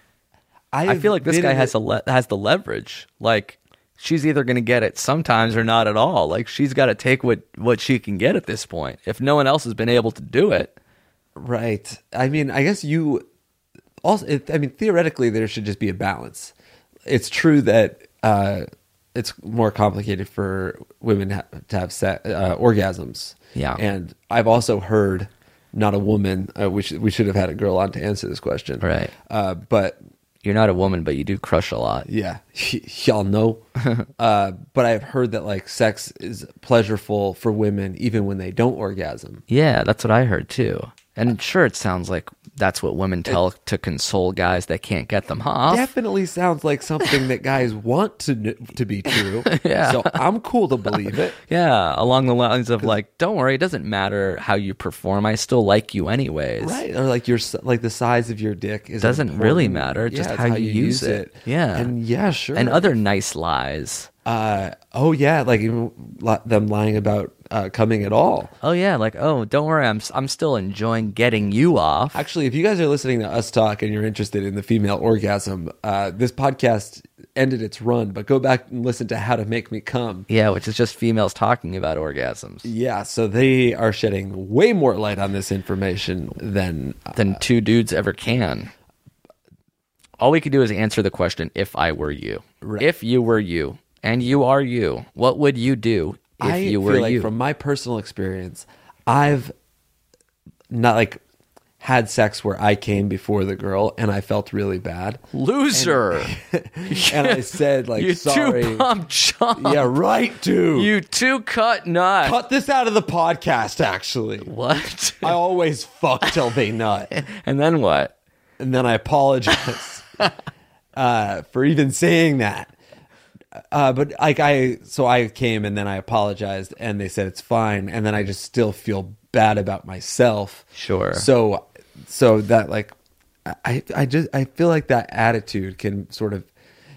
I I feel like this guy has a le- has the leverage. Like, she's either going to get it sometimes or not at all. Like, she's got to take what, what she can get at this point. If no one else has been able to do it. Right. I mean, I guess you also, it, I mean, theoretically, there should just be a balance. It's true that uh, it's more complicated for women ha- to have se- uh, orgasms. Yeah. And I've also heard, not a woman, uh, we, should, we should have had a girl on to answer this question. Right. Uh, but You're not a woman, but you do crush a lot. yeah, y'all know. uh, but I've heard that like sex is pleasurable for women even when they don't orgasm. Yeah, that's what I heard too. And sure, it sounds like that's what women tell to console guys that can't get them off. Definitely sounds like something that guys want to kn- to be true. Yeah. So I'm cool to believe it. Yeah, along the lines of like, don't worry, it doesn't matter how you perform. I still like you anyways. Right. Or like your s- like the size of your dick is Doesn't really matter, Yeah, just it's how you use it. Yeah. And yeah, sure. And other nice lies. uh oh yeah, like even li- them lying about uh coming at all. Oh yeah, like, oh, don't worry, I'm I'm still enjoying getting you off. Actually, if you guys are listening to us talk and you're interested in the female orgasm, uh, this podcast ended its run, but go back and listen to How to Make Me Come. Yeah, which is just females talking about orgasms. Yeah, so they are shedding way more light on this information than Than two dudes ever can. All we could do is answer the question, if I were you. Right. If you were you, and you are you, what would you do if I you were feel like you? from my personal experience, I've not like had sex where I came before the girl and I felt really bad. Loser. And I said like, you sorry. two pump chump. Yeah, right, dude. You two cut nut. Cut this out of the podcast, actually. What? I always fuck till they nut. And then what? And then I apologize uh, for even saying that. Uh, but like I, so I came and then I apologized and they said it's fine. And then I just still feel bad about myself. Sure. So, so that like, I, I just, I feel like that attitude can sort of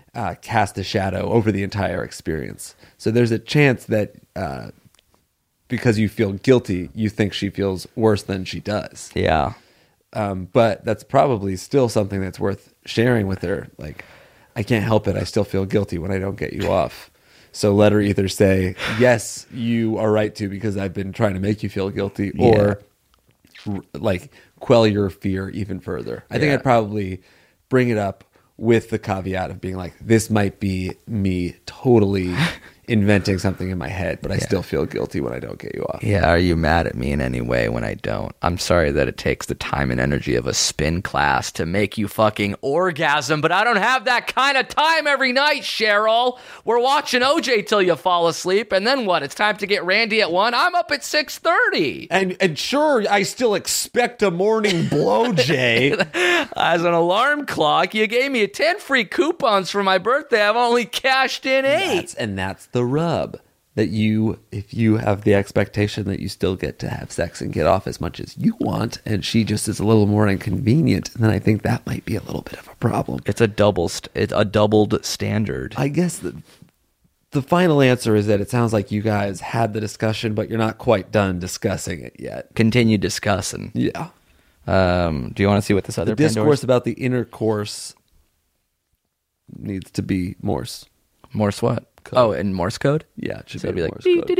uh, cast a shadow over the entire experience. So there's a chance that uh, because you feel guilty, you think she feels worse than she does. Yeah. Um, but that's probably still something that's worth sharing with her. Like, I can't help it. I still feel guilty when I don't get you off. So let her either say, yes, you are right to, because I've been trying to make you feel guilty, or r- like quell your fear even further. I think Yeah. I'd probably bring it up with the caveat of being like, this might be me totally inventing something in my head, but I Yeah. still feel guilty when I don't get you off. Yeah, are you mad at me in any way when I don't? I'm sorry that it takes the time and energy of a spin class to make you fucking orgasm, but I don't have that kind of time every night, Cheryl. We're watching O J till you fall asleep, and then what? It's time to get Randy at one? I'm up at six thirty. And and sure, I still expect a morning blow, Jay. As an alarm clock, you gave me ten free coupons for my birthday. I've only cashed in eight. That's, and that's the rub. That you, if you have the expectation that you still get to have sex and get off as much as you want, and she just is a little more inconvenient, then I think that might be a little bit of a problem. It's a double, st- it's a doubled standard. I guess the, the final answer is that it sounds like you guys had the discussion, but you're not quite done discussing it yet. Continue discussing. Yeah. Um, do you want to see what this other The discourse Pandora's? about the intercourse needs to be Morse. Morse what? Code. Oh, in Morse code? Yeah, it should So it'd be, be Morse like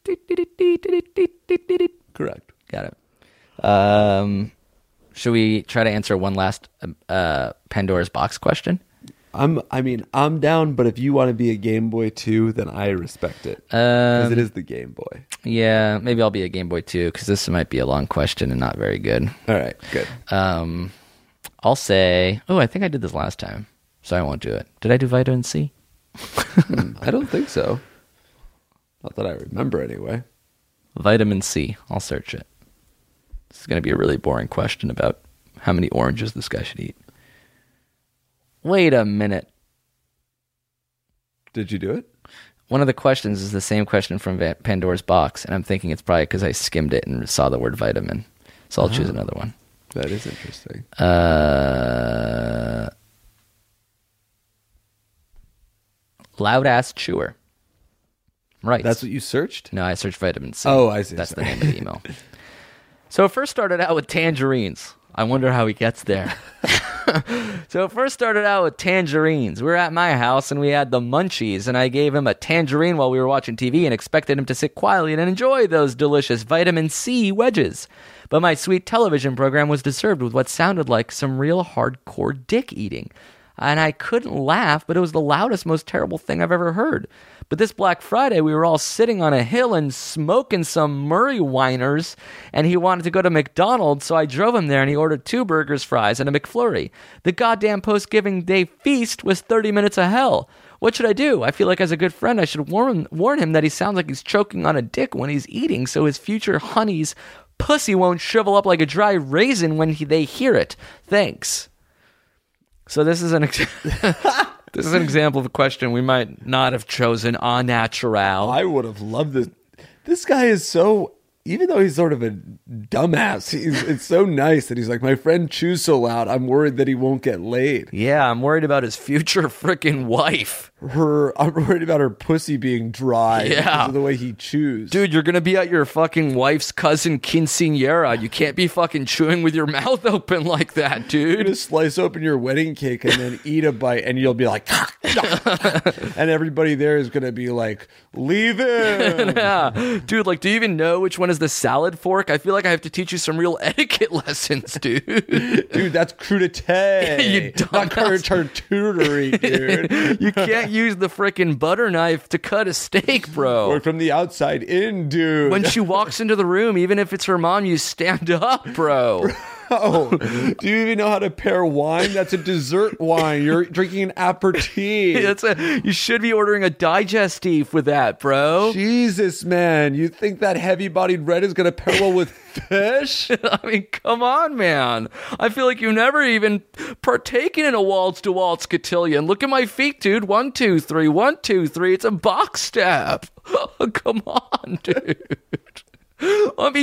code. Correct. Got it. Um, should we try to answer one last uh, Pandora's box question? I'm. I mean, I'm down, but if you want to be a Game Boy too, then I respect it because Um, it is the Game Boy. Yeah, maybe I'll be a Game Boy too, because this might be a long question and not very good. All right, good. Um, I'll say, oh, I think I did this last time, so I won't do it. Did I do vitamin C? I don't think so. Not that I remember, anyway. Vitamin C. I'll search it. This is going to be a really boring question about how many oranges this guy should eat. Wait a minute. Did you do it? One of the questions is the same question from Va- Pandora's box, and I'm thinking it's probably because I skimmed it and saw the word vitamin. So I'll choose another one. That is interesting. Uh, loud ass chewer. Right. That's what you searched? No, I searched vitamin C. Oh, I see. That's the Sorry. name of the email. So it first started out with tangerines. I wonder how he gets there. So it first started out with tangerines. We were at my house and we had the munchies, and I gave him a tangerine while we were watching T V and expected him to sit quietly and enjoy those delicious vitamin C wedges. But my sweet television program was disturbed with what sounded like some real hardcore dick eating. And I couldn't laugh, but it was the loudest, most terrible thing I've ever heard. But this Black Friday, we were all sitting on a hill and smoking some Murray Winers, and he wanted to go to McDonald's, so I drove him there, and he ordered two burgers, fries, and a McFlurry. The goddamn post-giving day feast was thirty minutes of hell. What should I do? I feel like as a good friend, I should warn, warn him that he sounds like he's choking on a dick when he's eating, so his future honey's pussy won't shrivel up like a dry raisin when he, they hear it. Thanks. So this is an ex- this is an example of a question we might not have chosen en natural. I would have loved this. This guy is so, even though he's sort of a dumbass, he's, it's so nice that he's like, my friend chews so loud, I'm worried that he won't get laid. Yeah, I'm worried about his future freaking wife. Her, I'm worried about her pussy being dry Yeah. because of the way he chews. Dude, you're gonna be at your fucking wife's cousin quinceañera. You can't be fucking chewing with your mouth open like that, You're dude. gonna slice open your wedding cake and then eat a bite, and you'll be like, and everybody there is gonna be like, leave him. Yeah. Dude, like, do you even know which one is the salad fork? I feel like I have to teach you some real etiquette lessons, dude. Dude, that's crudité. You not dumbass. charcuterie, dude. You can't use the freaking butter knife to cut a steak, bro. Or from the outside in, dude. When she walks into the room, even if it's her mom, you stand up, bro. Oh, do you even know how to pair wine? That's a dessert wine. You're drinking an aperitif. That's a, you should be ordering a digestif with that, bro. Jesus, man. You think that heavy-bodied red is going to pair well with fish? I mean, come on, man. I feel like you've never even partaken in a waltz-to-waltz cotillion. Look at my feet, dude. One, two, three. One, two, three. It's a box step. Come on, dude. Let me teach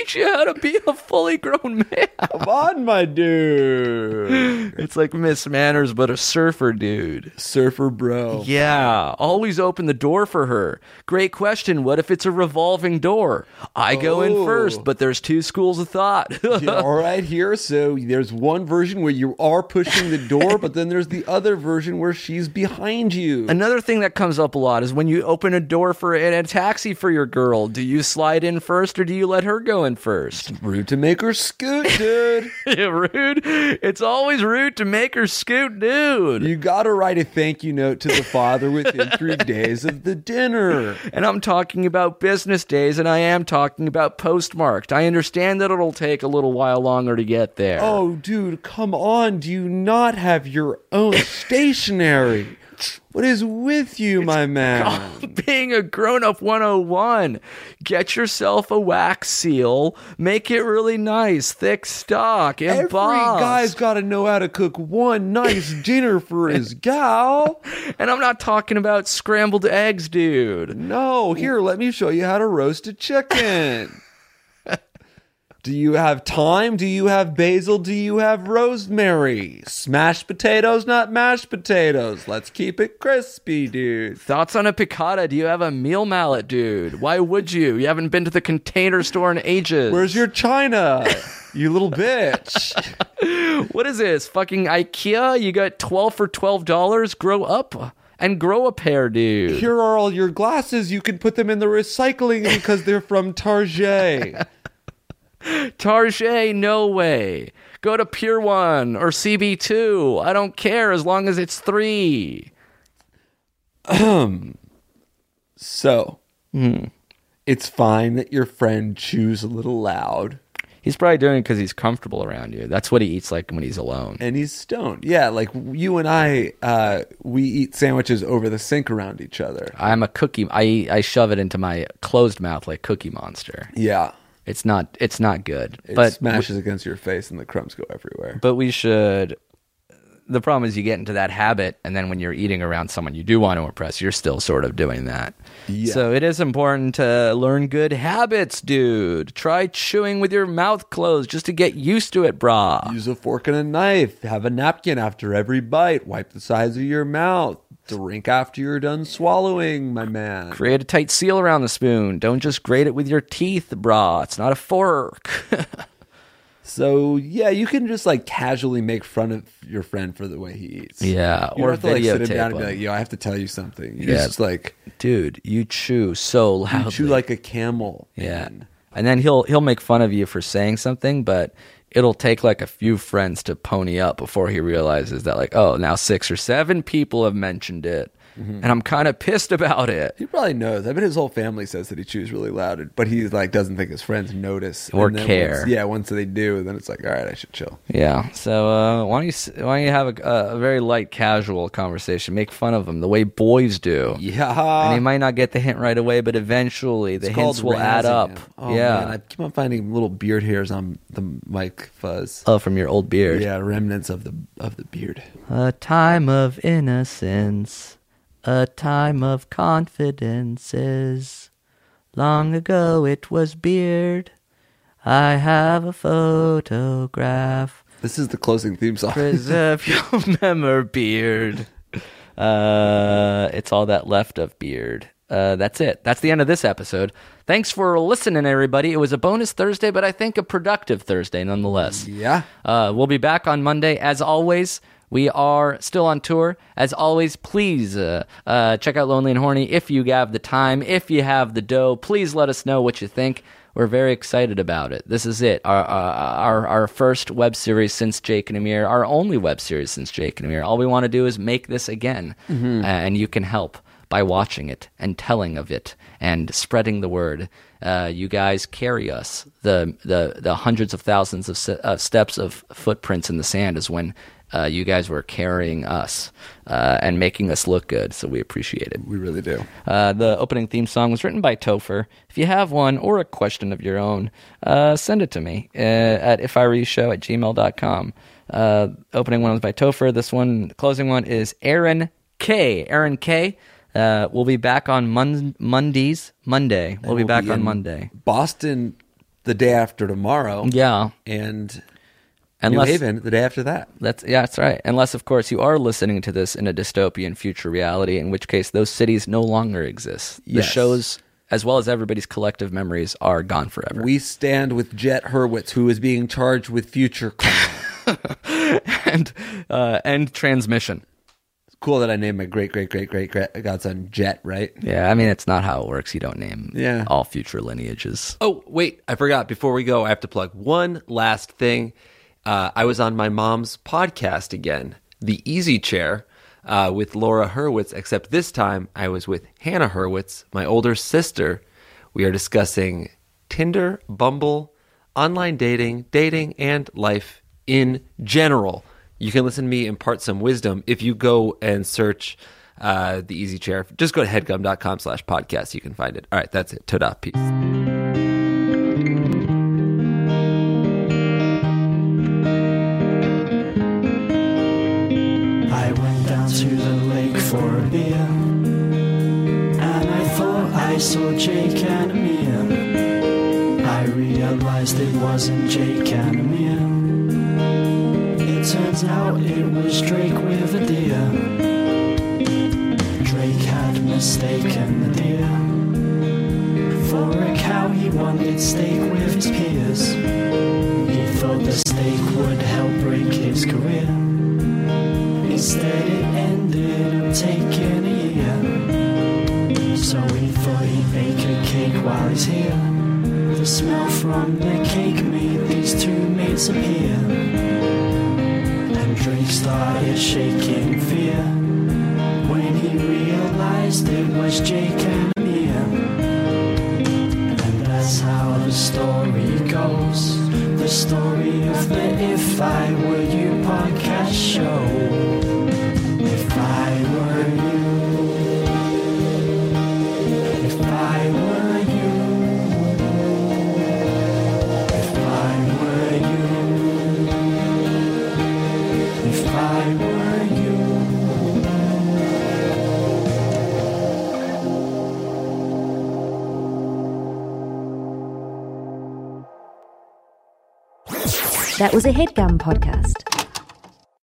teach you how to be a fully grown man. Come on, my dude. It's like Miss Manners, but a surfer dude. Surfer bro. Yeah, always open the door for her. Great question. What if it's a revolving door? I go in Oh. first, but there's two schools of thought. Yeah, all right, here. So there's one version where you are pushing the door, but then there's the other version where she's behind you. Another thing that comes up a lot is when you open a door for in a taxi for your girl, do you slide in first or do you let her go in first? Rude to make her scoot, dude. Rude. It's always rude to make her scoot, dude. You gotta write a thank you note to the father within three days of the dinner. And I'm talking about business days, and I am talking about postmarked. I understand that it'll take a little while longer to get there. Oh, dude, come on. Do you not have your own stationery? What is with you, my man? Being a grown-up one oh one. Get yourself a wax seal. Make it really nice. Thick stock. Every Embossed. guy's got to know how to cook one nice dinner for his gal. And I'm not talking about scrambled eggs, dude. No, here, let me show you how to roast a chicken. Do you have thyme? Do you have basil? Do you have rosemary? Smashed potatoes, not mashed potatoes. Let's keep it crispy, dude. Thoughts on a piccata? Do you have a meal mallet, dude? Why would you? You haven't been to the Container Store in ages. Where's your china? You little bitch. What is this? Fucking IKEA? You got twelve for twelve dollars? Grow up and grow a pair, dude. Here are all your glasses. You can put them in the recycling because they're from Target. Target, no way. Go to Pier one or C B two. I don't care as long as it's three. Um. So, Hmm. it's fine that your friend chews a little loud. He's probably doing it because he's comfortable around you. That's what he eats like when he's alone. And he's stoned. Yeah, like you and I, uh, we eat sandwiches over the sink around each other. I'm a cookie. I I shove it into my closed mouth like Cookie Monster. Yeah. It's not. It's not good. It but smashes against your face and the crumbs go everywhere. But we should. The problem is you get into that habit, and then when you're eating around someone you do want to impress, you're still sort of doing that. Yeah. So it is important to learn good habits, dude. Try chewing with your mouth closed just to get used to it, brah. Use a fork and a knife. Have a napkin after every bite. Wipe the sides of your mouth. Drink after you're done swallowing, my man. Create a tight seal around the spoon. Don't just grate it with your teeth, brah. It's not a fork. So, yeah, you can just, like, casually make fun of your friend for the way he eats. Yeah, You or don't have to, like, sit him videotape down and be him. like, yo, I have to tell you something. You Yeah. just, like, Dude, you chew so loudly. you chew like a camel. Yeah. man. And then he'll he'll make fun of you for saying something, but it'll take like a few friends to pony up before he realizes that like, oh, now six or seven people have mentioned it. And I'm kind of pissed about it. He probably knows. I bet his whole family says that he chews really loud, but he like doesn't think his friends notice Or And then care. once- yeah, once they do, then it's like, all right, I should chill. Yeah. So uh, why don't you s- why don't you have a, a very light, casual conversation? Make fun of him the way boys do. Yeah, And he might not get the hint right away, but eventually the It's hints called will add razzing up. him. Oh, yeah. man, I keep on finding little beard hairs on the mic fuzz. Oh, from your old beard. Yeah, remnants of the of the beard. A time of innocence, a time of confidences. Long ago it was beard. I have a photograph. This is the closing theme song. Preserve your memory, beard. Uh, it's all that left of beard. Uh, that's it. That's the end of this episode. Thanks for listening, everybody. It was a bonus Thursday, but I think a productive Thursday nonetheless. Yeah. Uh, we'll be back on Monday. As always, we are still on tour. As always, please uh, uh, check out Lonely and Horny if you have the time, if you have the dough. Please let us know what you think. We're very excited about it. This is it. Our uh, our our first web series since Jake and Amir. Our only web series since Jake and Amir. All we want to do is make this again. Mm-hmm. Uh, and you can help by watching it and telling of it and spreading the word. Uh, you guys carry us. The the the hundreds of thousands of se- uh, steps of footprints in the sand is when uh, you guys were carrying us uh, and making us look good. So we appreciate it. We really do. Uh, the opening theme song was written by Topher. If you have one or a question of your own, uh, send it to me uh, at if I were you show at gmail dot com. Uh, opening one was by Topher. This one, the closing one is Aaron K. Aaron K. Uh, we'll be back on Mon- Mondays. Monday. We'll be we'll back be on in Monday. Boston the day after tomorrow. Yeah. And Unless, New Haven the day after that. That's yeah, that's right. Unless, of course, you are listening to this in a dystopian future reality, in which case those cities no longer exist. The Yes. shows, as well as everybody's collective memories, are gone forever. We stand with Jet Hurwitz, who is being charged with future crime. and uh, and transmission. It's cool that I named my great great great great great godson Jet, right? Yeah, I mean, it's not how it works. You don't name Yeah. all future lineages. Oh, wait, I forgot. Before we go, I have to plug one last thing. Uh, I was on my mom's podcast again, The Easy Chair, uh, with Laura Hurwitz, except this time I was with Hannah Hurwitz, my older sister. We are discussing Tinder, Bumble, online dating, dating, and life in general. You can listen to me impart some wisdom if you go and search uh, The Easy Chair. Just go to headgum.com slash podcast. You can find it. All right, that's it. Ta-da. Peace. I went down to the lake for a beer, and I thought I saw Jake and Amir. I realized it wasn't Jake and Amir. It turns out it was Drake with a deer. Drake had mistaken the deer for a cow. He wanted steak with his peers. He thought the steak would help break his career. Instead it ended up taking a year. So he thought he'd bake a cake while he's here. The smell from the cake made these two mates appear. And Drake started shaking in fear when he realized it was Jake and Amir. And that's how the story goes. The story of the If I Were You podcast show. If I were you, if I were you, if I were you, if I were you. That was a HeadGum podcast.